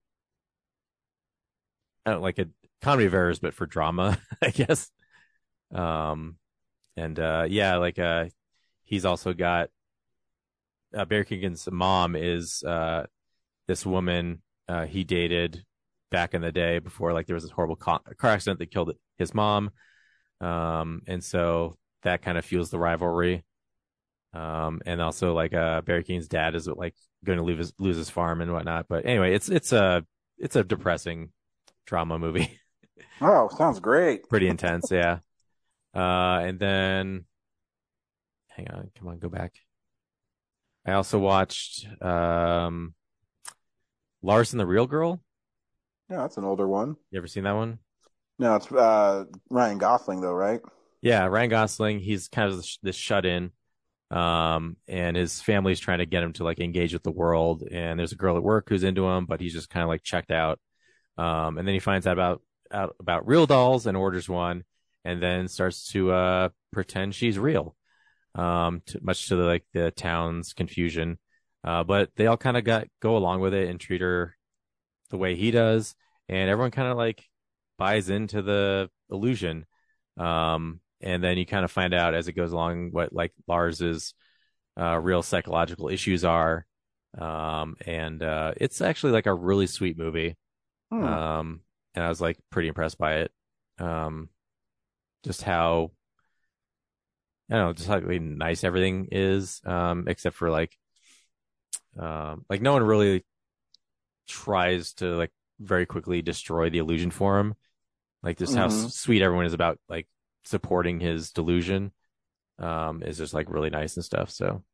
I don't like a comedy of errors, but for drama, I guess. Um, and, uh, yeah, like, uh, he's also got, uh, Barry Keegan's mom is, uh, this woman, uh, he dated back in the day before, like, there was this horrible car, car accident that killed his mom. Um, and so that kind of fuels the rivalry. Um, and also like, uh, Barry Keegan's dad is like going to lose his, lose his farm and whatnot. But anyway, it's, it's a, it's a depressing drama movie. Oh, sounds great. Pretty intense. Yeah. Uh, and then hang on, come on, go back. I also watched, um, Lars and the Real Girl. Yeah, that's an older one. You ever seen that one? No, it's uh, Ryan Gosling though, right? Yeah, Ryan Gosling. He's kind of this, this shut-in, um, and his family's trying to get him to like engage with the world. And there's a girl at work who's into him, but he's just kind of like checked out. Um, and then he finds out about out about real dolls and orders one, and then starts to uh pretend she's real, um, to, much to the, like the town's confusion. Uh, but they all kind of got go along with it and treat her the way he does, and everyone kind of like buys into the illusion. Um, and then you kind of find out as it goes along what like Lars's uh, real psychological issues are. Um, and uh, it's actually like a really sweet movie. Hmm. Um, and I was like pretty impressed by it. Um, just how I don't know, just how really nice everything is. Um, except for like, um, like no one really tries to like very quickly destroy the illusion for him. Like just how Mhm. s- sweet everyone is about like supporting his delusion, um, is just like really nice and stuff. So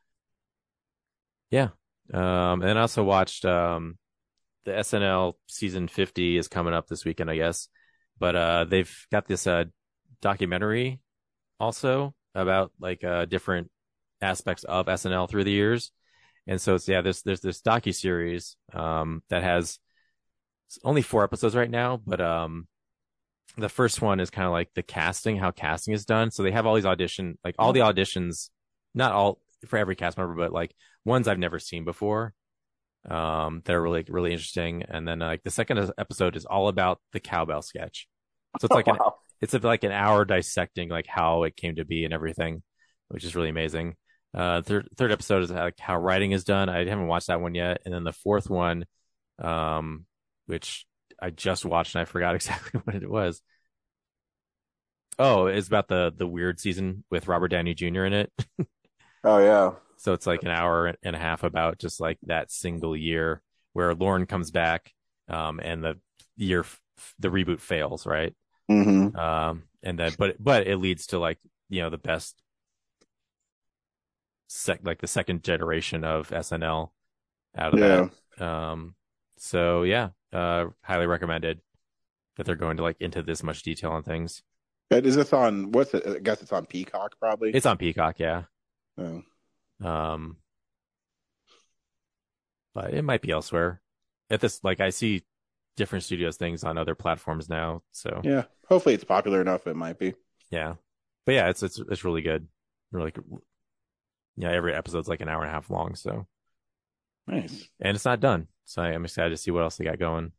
yeah. Um, and I also watched, um, the S N L season fifty is coming up this weekend, I guess. But uh, they've got this uh documentary also about like uh different aspects of S N L through the years. And so it's yeah, there's there's this docu-series um that has it's only four episodes right now, but um the first one is kind of like the casting, how casting is done. So they have all these audition, like all the auditions, not all for every cast member, but like ones I've never seen before. Um, that are really, really interesting. And then like the second episode is all about the cowbell sketch. So it's like an, it's like an hour dissecting like how it came to be and everything, which is really amazing. Uh, third, third episode is like how writing is done. I haven't watched that one yet. And then the fourth one, um, which I just watched and I forgot exactly what it was. Oh, it's about the the weird season with Robert Downey Junior in it. Oh yeah. So it's like an hour and a half about just like that single year where Lauren comes back, um, and the year the reboot fails, right? Mm-hmm. Um, and then but but it leads to like you know the best sec like the second generation of S N L out of Yeah. that. Um, so yeah, uh, highly recommended that they're going to like into this much detail on things. But is this on? What's it? I guess it's on Peacock, probably. It's on Peacock, yeah. Oh. Um, but it might be elsewhere. At this, like I see different studios things on other platforms now. So Yeah. Hopefully, it's popular enough. It might be. yeah, but yeah, it's it's it's really good. Really, good. Yeah. Every episode's like an hour and a half long. So Nice. and it's not done. So I'm excited to see what else they got going.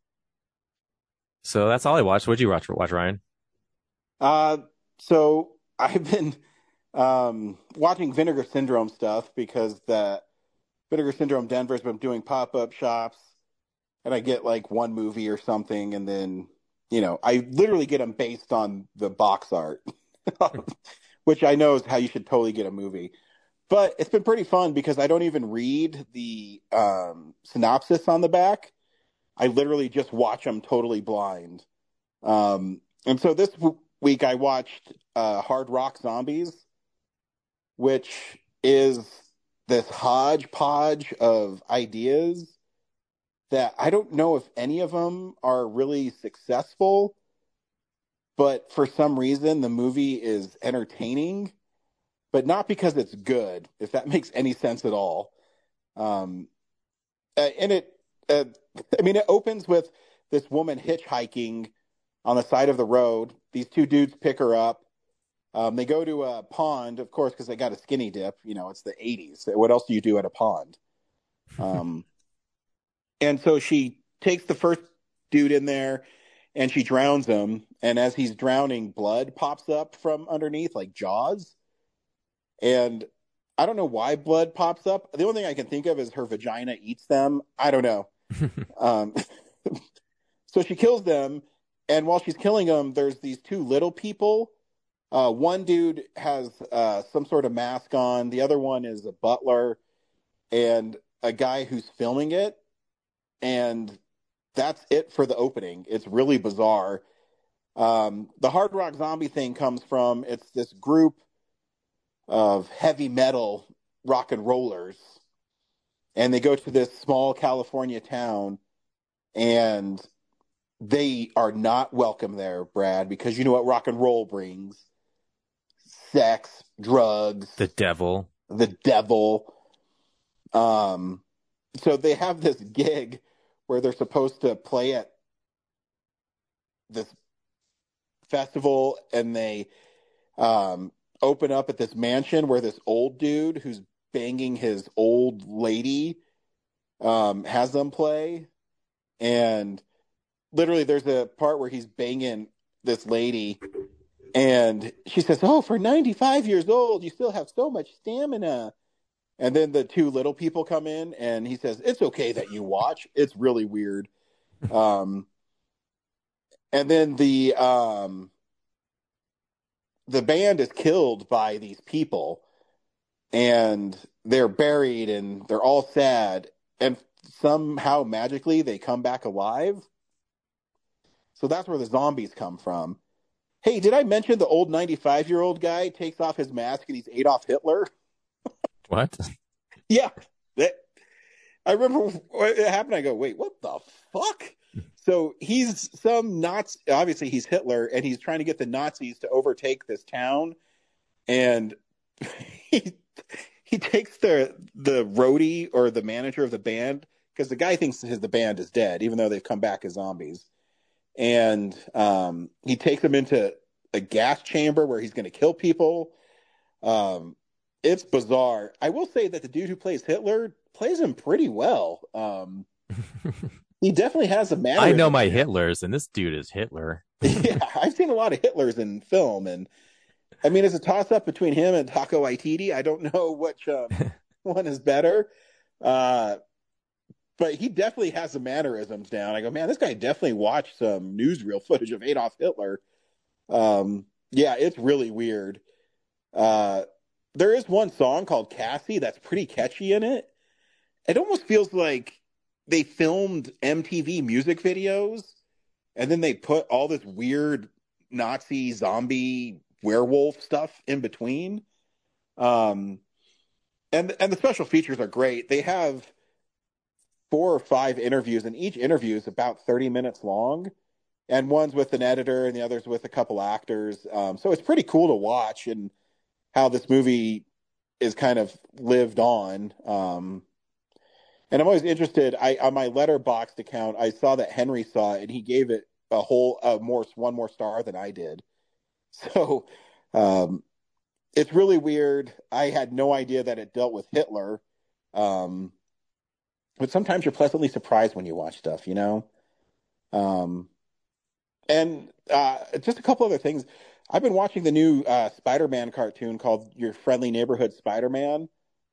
So that's all I watched. What'd you watch? Watch Ryan? Uh, so I've been um watching Vinegar Syndrome stuff because the Vinegar Syndrome Denver's been doing pop-up shops, and I get like one movie or something, and then you know I literally get them based on the box art, which I know is how you should totally get a movie. But it's been pretty fun because I don't even read the um, synopsis on the back. I literally just watch them totally blind. Um, and so this w- week I watched uh, Hard Rock Zombies, which is this hodgepodge of ideas that I don't know if any of them are really successful, but for some reason the movie is entertaining, but not because it's good, if that makes any sense at all. Um, uh, and it, uh, I mean, it opens with this woman hitchhiking on the side of the road. These two dudes pick her up. Um, they go to a pond, of course, because they got a skinny dip. You know, it's the eighties. What else do you do at a pond? Um, and so she takes the first dude in there and she drowns him. And as he's drowning, blood pops up from underneath, like Jaws. And I don't know why blood pops up. The only thing I can think of is her vagina eats them. I don't know. um, so she kills them. And while she's killing them, there's these two little people. Uh, one dude has uh, some sort of mask on. The other one is a butler and a guy who's filming it. And that's it for the opening. It's really bizarre. Um, the Hard Rock Zombie thing comes from, it's this group of heavy metal rock and rollers. And they go to this small California town and they are not welcome there, Brad, because you know what rock and roll brings? Sex, drugs, The devil. the devil. Um, so they have this gig where they're supposed to play at this festival, and they um, open up at this mansion where this old dude who's banging his old lady um, has them play. And literally there's a part where he's banging this lady, and she says, "Oh, for ninety-five years old, you still have so much stamina." And then the two little people come in, and he says, "It's okay that you watch." It's really weird. Um, and then the um, the band is killed by these people, and they're buried, and they're all sad. And somehow magically they come back alive. So that's where the zombies come from. Hey, did I mention the old ninety-five-year-old guy takes off his mask and he's Adolf Hitler? What? Yeah. That, I remember when it happened. I go, wait, what the fuck? So he's some Nazi. Obviously, he's Hitler, and he's trying to get the Nazis to overtake this town. And he he takes the the roadie or the manager of the band, because the guy thinks his the band is dead, even though they've come back as zombies. And um, he takes him into a gas chamber where he's going to kill people. Um, it's bizarre. I will say that the dude who plays Hitler plays him pretty well. Um, he definitely has a mannerism. I know my Hitlers, and this dude is Hitler. Yeah, I've seen a lot of Hitlers in film, and I mean, it's a toss-up between him and Taika Waititi. I don't know which um, one is better. Uh, but he definitely has the mannerisms down. I go, man, this guy definitely watched some newsreel footage of Adolf Hitler. Um, yeah, it's really weird. Uh, there is one song called Cassie that's pretty catchy in it. It almost feels like they filmed M T V music videos, and then they put all this weird Nazi zombie werewolf stuff in between. Um, and and the special features are great. They have four or five interviews, and each interview is about thirty minutes long, and one's with an editor and the other's with a couple actors. Um, so it's pretty cool to watch, and how this movie is kind of lived on. Um, and I'm always interested. I on my Letterboxd account, I saw that Henry saw it, and he gave it a whole uh, more one more star than I did. So um, it's really weird. I had no idea that it dealt with Hitler. Um, but sometimes you're pleasantly surprised when you watch stuff, you know? Um, and uh, just a couple other things. I've been watching the new uh, Spider-Man cartoon called Your Friendly Neighborhood Spider-Man,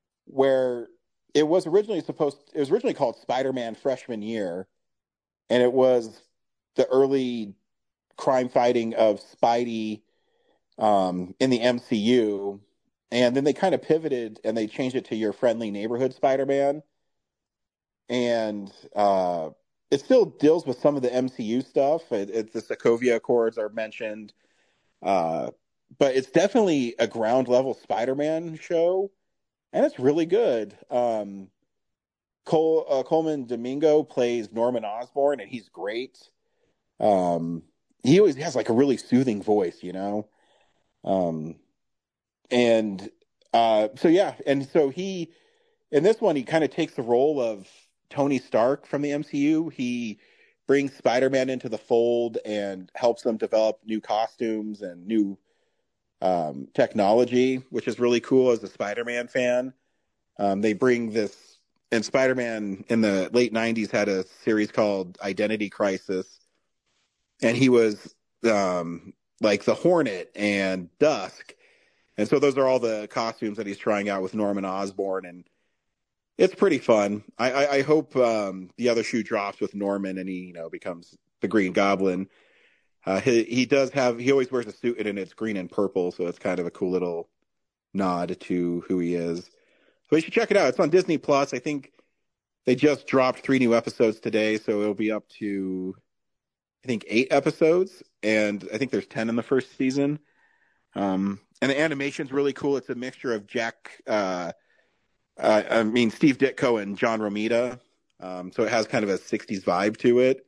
where it was originally supposed, it was originally called Spider-Man Freshman Year, and it was the early crime fighting of Spidey um, in the M C U, and then they kind of pivoted and they changed it to Your Friendly Neighborhood Spider-Man, and uh, it still deals with some of the M C U stuff. It, it, the Sokovia Accords are mentioned, uh, but it's definitely a ground level Spider-Man show, and it's really good. Um, Cole, uh, Coleman Domingo plays Norman Osborn, and he's great. Um, he always has like a really soothing voice, you know? Um, and, uh, so yeah. And so he, in this one, he kind of takes the role of Tony Stark from the M C U. He brings Spider-Man into the fold and helps them develop new costumes and new, um, technology, which is really cool as a Spider-Man fan. Um, they bring this, and Spider-Man in the late nineties had a series called Identity Crisis, and he was um, like the Hornet and Dusk. And so those are all the costumes that he's trying out with Norman Osborn, and it's pretty fun. I, I, I hope um, the other shoe drops with Norman and he, you know, becomes the Green Goblin. Uh, he, he does have, he always wears a suit and it's green and purple, so it's kind of a cool little nod to who he is. So you should check it out. It's on Disney Plus. I think they just dropped three new episodes today, so it'll be up to, I think, eight episodes, and I think there's ten in the first season. Um, and the animation's really cool. It's a mixture of Jack, uh, uh, I mean, Steve Ditko and John Romita. Um, so it has kind of a sixties vibe to it.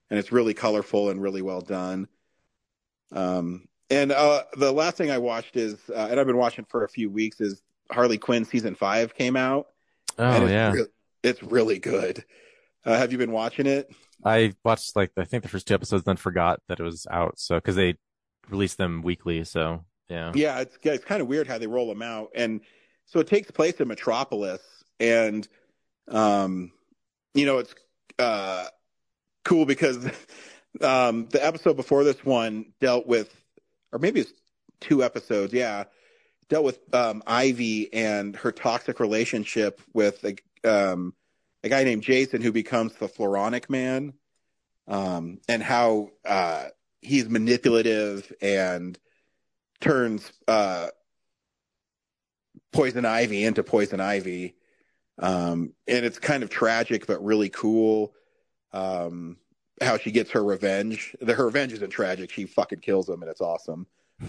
and it's really colorful and really well done. Um, and uh, the last thing I watched is, uh, and I've been watching for a few weeks, is Harley Quinn season five came out. Oh, and it's yeah. Re- it's really good. Uh, have you been watching it? I watched like I think the first two episodes, then forgot that it was out. So because they release them weekly, so yeah, yeah, it's yeah, it's kind of weird how they roll them out, and so it takes place in Metropolis, and um, you know, it's uh cool because um the episode before this one dealt with, or maybe it's two episodes, yeah, dealt with um Ivy and her toxic relationship with a um. a guy named Jason who becomes the Floronic Man, um, and how uh, he's manipulative and turns uh, Poison Ivy into Poison Ivy. Um, and it's kind of tragic, but really cool um, how she gets her revenge. The, her revenge isn't tragic. She fucking kills him, and it's awesome.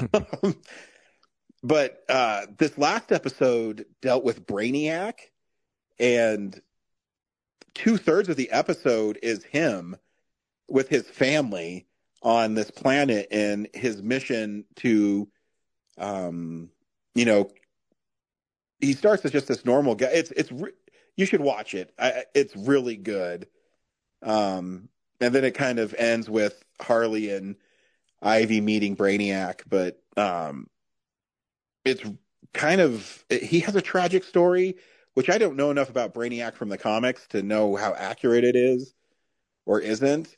But uh, this last episode dealt with Brainiac, and two thirds of the episode is him with his family on this planet and his mission to, um, you know, he starts as just this normal guy. It's, it's, re- you should watch it. I, it's really good. Um, and then it kind of ends with Harley and Ivy meeting Brainiac, but, um, it's kind of, he has a tragic story, which I don't know enough about Brainiac from the comics to know how accurate it is or isn't.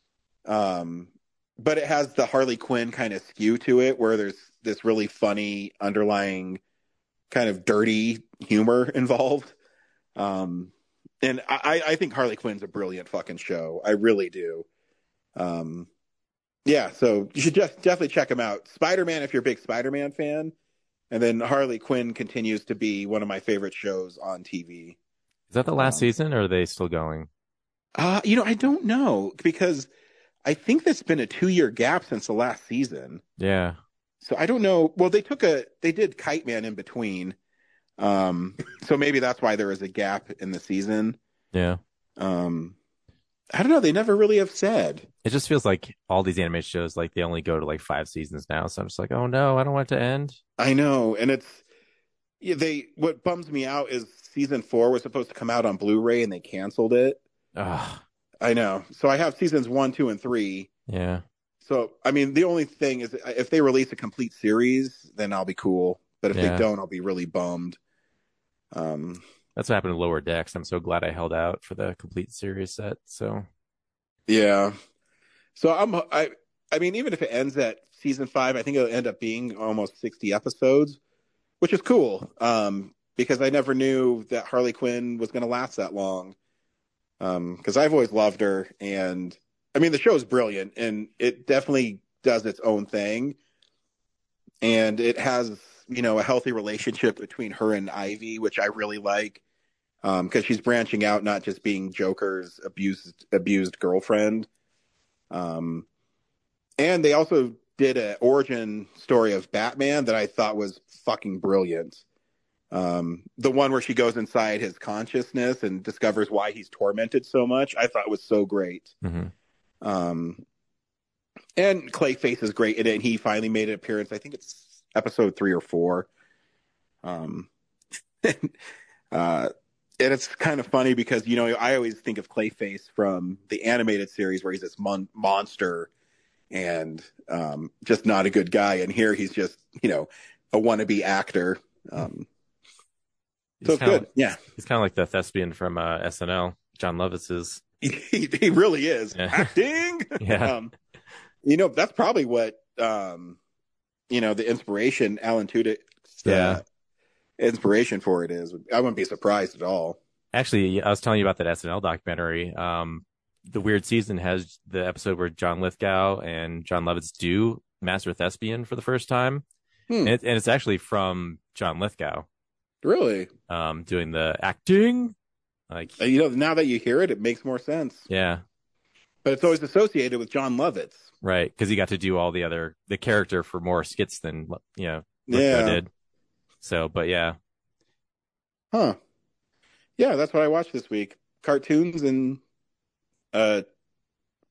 Um, but it has the Harley Quinn kind of skew to it, where there's this really funny underlying kind of dirty humor involved. Um, and I, I think Harley Quinn's a brilliant fucking show. I really do. Um, yeah, so you should just definitely check him out. Spider-Man, if you're a big Spider-Man fan. And then Harley Quinn continues to be one of my favorite shows on T V. Is that the last um, season, or are they still going? Uh, you know, I don't know, because I think there's been a two-year gap since the last season. Yeah. So I don't know. Well, they took a, they did Kite Man in between. Um, so maybe that's why there is a gap in the season. Yeah. Um, I don't know. They never really have said. It just feels like all these anime shows, like they only go to like five seasons now. So I'm just like, oh no, I don't want it to end. I know. And it's, yeah, they, what bums me out is season four was supposed to come out on Blu-ray and they canceled it. Ugh. I know. So I have seasons one, two, and three. Yeah. So, I mean, the only thing is if they release a complete series, then I'll be cool. But if Yeah. they don't, I'll be really bummed. Um, That's what happened to Lower Decks. I'm so glad I held out for the complete series set. So yeah. So I'm, I, I mean, even if it ends at season five, I think it'll end up being almost sixty episodes, which is cool. Um, because I never knew that Harley Quinn was going to last that long. Um, because I've always loved her, and I mean, the show is brilliant, and it definitely does its own thing, and it has, you know, a healthy relationship between her and Ivy, which I really like, um, because she's branching out, not just being Joker's abused abused girlfriend. Um, and they also did an origin story of Batman that I thought was fucking brilliant. Um, the one where she goes inside his consciousness and discovers why he's tormented so much, I thought was so great. Mhm. Um, and Clayface is great in it, and he finally made an appearance. I think it's episode three or four. Um, uh, and it's kind of funny because, you know, I always think of Clayface from the animated series where he's this mon- monster and um, just not a good guy. And here he's just, you know, a wannabe actor. Um, so it's kinda good. like- Yeah. He's kind of like the thespian from uh, S N L, John Lovitz's. he, he really is. Yeah. Acting. Yeah. um, you know, that's probably what, um, you know, the inspiration, Alan Tudyk's uh, Yeah. inspiration for it is. I wouldn't be surprised at all. Actually, I was telling you about that S N L documentary. Um, the Weird Season has the episode where John Lithgow and John Lovitz do Master Thespian for the first time. Hmm. And, it, and it's actually from John Lithgow. Really? Um, doing the acting. Like, Uh, You know, now that you hear it, it makes more sense. yeah, But it's always associated with John Lovitz. right. Because he got to do all the other, the character for more skits than, you know, Lithgow Yeah. did. So, but yeah. Huh. Yeah, that's what I watched this week. Cartoons and uh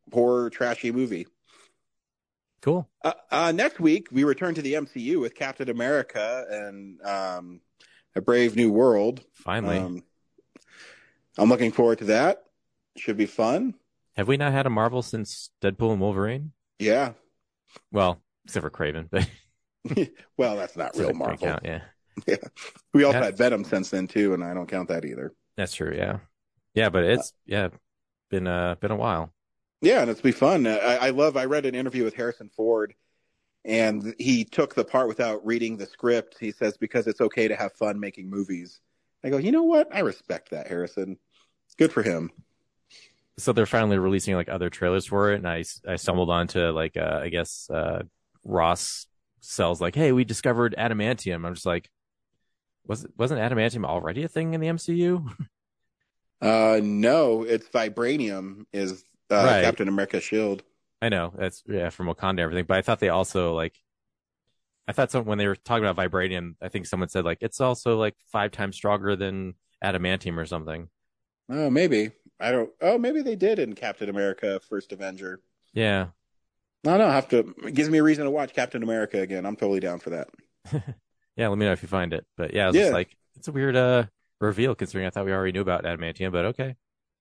horror, trashy movie. Cool. Uh, uh, next week, we return to the M C U with Captain America and um, A Brave New World. Finally. Um, I'm looking forward to that. Should be fun. Have we not had a Marvel since Deadpool and Wolverine? Yeah. Well, except for Kraven, but well, that's not real Marvel. Count, yeah. Yeah. We also Yeah. had Venom since then too, and I don't count that either. That's true. Yeah. Yeah, but it's yeah been uh been a while. Yeah, and it's be fun. I, I love. I read an interview with Harrison Ford, and he took the part without reading the script. He says because it's okay to have fun making movies. I go, you know what? I respect that, Harrison. Good for him. So they're finally releasing like other trailers for it, and I I stumbled onto like uh, I guess uh, Ross sells like, hey, we discovered adamantium. I'm just like, was wasn't adamantium already a thing in the M C U? Uh, no, it's vibranium is uh, Right. Captain America's shield. I know that's yeah from Wakanda and everything, but I thought they also like, I thought some when they were talking about vibranium, I think someone said like it's also like five times stronger than adamantium or something. Oh, maybe. I don't. Oh, maybe they did in Captain America: First Avenger. Yeah. No, no, I have to. It gives me a reason to watch Captain America again. I'm totally down for that. Yeah, let me know if you find it. But yeah, I was Yeah. just like, it's a weird uh reveal considering I thought we already knew about adamantium, but okay.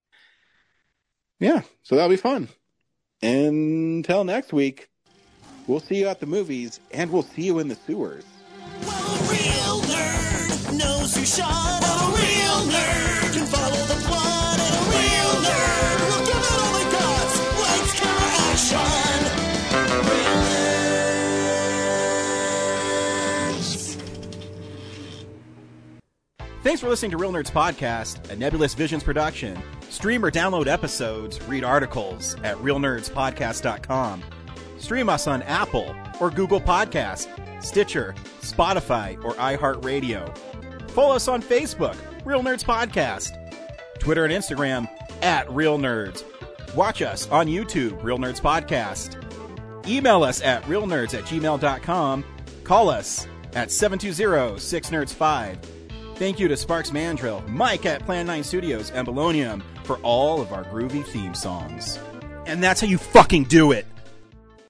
Yeah, so that'll be fun. Until next week, we'll see you at the movies, and we'll see you in the sewers. Real nerd knows who shot at a real nerd. Can follow the plot at a real nerd. Will give it all they got. Lights, camera, action. Real nerds. Thanks for listening to Real Nerds Podcast, a Nebulous Visions production. Stream or download episodes, read articles at real nerds podcast dot com. Stream us on Apple or Google Podcast, Stitcher, Spotify, or iHeartRadio. Follow us on Facebook, Real Nerds Podcast. Twitter and Instagram, at Real Nerds. Watch us on YouTube, Real Nerds Podcast. Email us at realnerds at gmail dot com. Call us at seven two zero, six nerds five. Thank you to Sparks Mandrill, Mike at Plan nine Studios, and Bolognium for all of our groovy theme songs. And that's how you fucking do it!